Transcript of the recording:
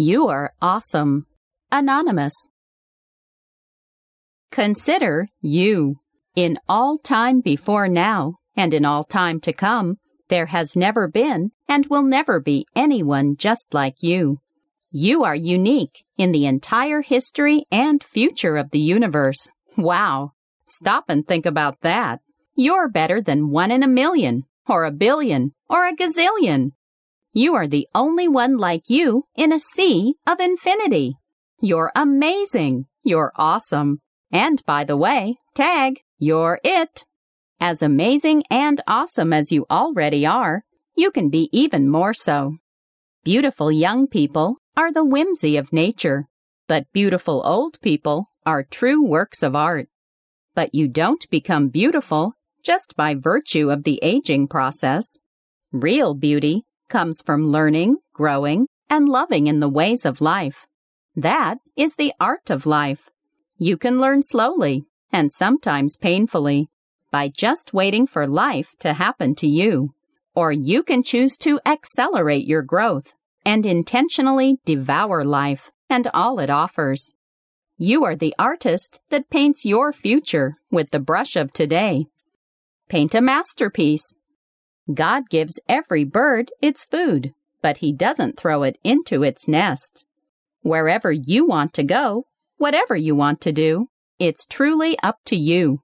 You are awesome. Anonymous. Consider you. In all time before now, and in all time to come, there has never been and will never be anyone just like you. You are unique in the entire history and future of the universe. Wow! Stop and think about that. You're better than 1 in a million, or a billion, or a gazillion. You are the only one like you in a sea of infinity. You're amazing. You're awesome. And by the way, tag, you're it. As amazing and awesome as you already are, you can be even more so. Beautiful young people are the whimsy of nature, but beautiful old people are true works of art. But you don't become beautiful just by virtue of the aging process. Real beauty comes from learning, growing, and loving in the ways of life. That is the art of life. You can learn slowly, and sometimes painfully, by just waiting for life to happen to you. Or you can choose to accelerate your growth and intentionally devour life and all it offers. You are the artist that paints your future with the brush of today. Paint a masterpiece. God gives every bird its food, but He doesn't throw it into its nest. Wherever you want to go, whatever you want to do, it's truly up to you.